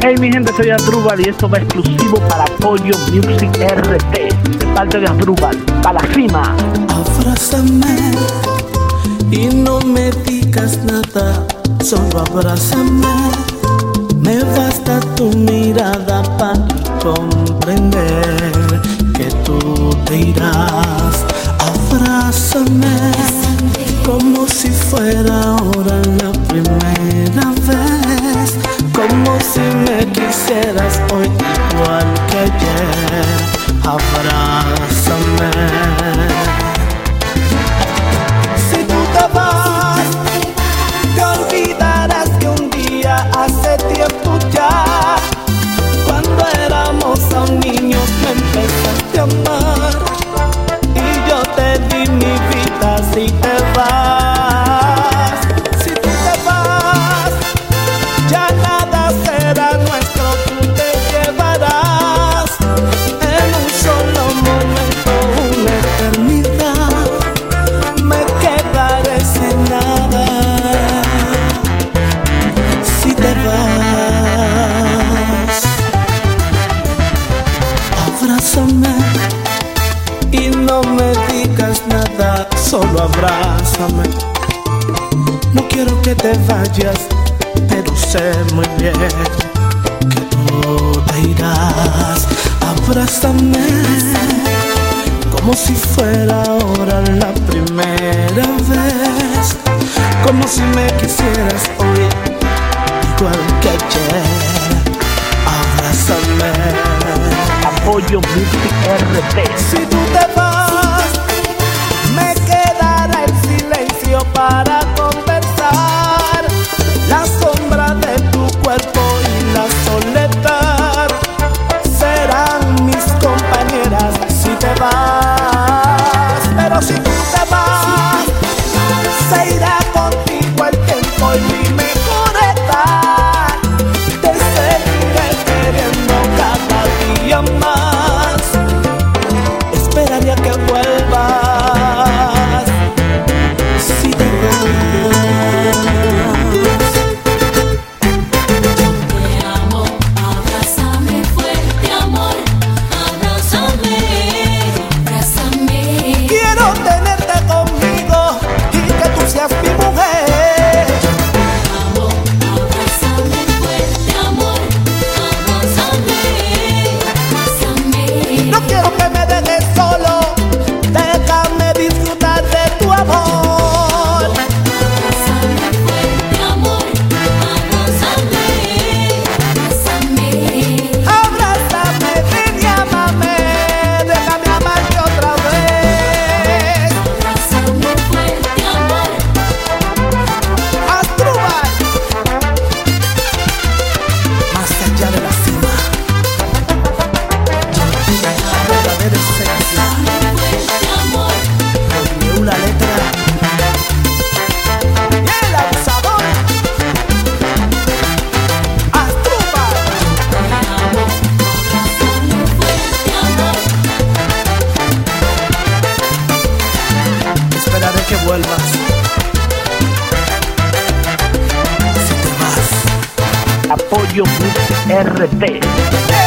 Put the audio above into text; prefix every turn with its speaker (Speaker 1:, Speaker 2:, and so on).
Speaker 1: Hey mi gente, soy Asdrúbal y esto va exclusivo para Pollo Music RT, de parte de Asdrúbal, para la cima.
Speaker 2: Abrázame y no me digas nada, solo abrázame. Me basta tu mirada para comprender que tú te irás. Abrázame como si fuera ahora la primera vez, como si me quisieras hoy igual que ayer. Abrázame. Si tú te vas, te olvidarás que un día hace tiempo ya, cuando éramos aún niños me empezaste a amar y yo te di mi vida. Si te vas, si tú te vas, ya nada será nuestro, tú te llevarás en un solo momento una eternidad. Me quedaré sin nada si te vas. Abrázame y no me digas nada, solo abrázame. No quiero que te vayas, pero sé muy bien que tú te irás. Abrázame como si fuera ahora la primera vez, como si me quisieras hoy igual que ayer. Abrázame.
Speaker 1: Pollo Music RT.
Speaker 2: Si tú te vas, me quedará el silencio para conversar, la sombra de tu cuerpo y la soledad serán mis compañeras si te vas. Pero si tú te vas, se irá contigo el tiempo y mi mejor edad. Te seguiré queriendo cada día más. Esperaría que vuelvas si te vas.
Speaker 3: Te amo, abrázame fuerte, amor, abrázame, abrázame.
Speaker 2: Quiero tenerte conmigo y que tú seas mi mujer.
Speaker 3: Te amo, abrázame fuerte, amor, abrázame, abrázame.
Speaker 2: No quiero que me dejes solo, déjame disfrutar de tu amor.
Speaker 3: Abrázame fuerte, amor, abrázame, abrázame.
Speaker 2: Abrázame, ven y ámame, déjame amarte otra vez.
Speaker 3: Abrázame fuerte, amor.
Speaker 2: Asdrúbal, más allá de la cima, verdadera esencia.
Speaker 3: Fuerte, amor.
Speaker 2: W la letra y el abusador. Asdrúbal.
Speaker 3: Te amo, abrázame fuerte, amor.
Speaker 2: Esperaré que vuelvas si te vas.
Speaker 1: Pollo Music RT.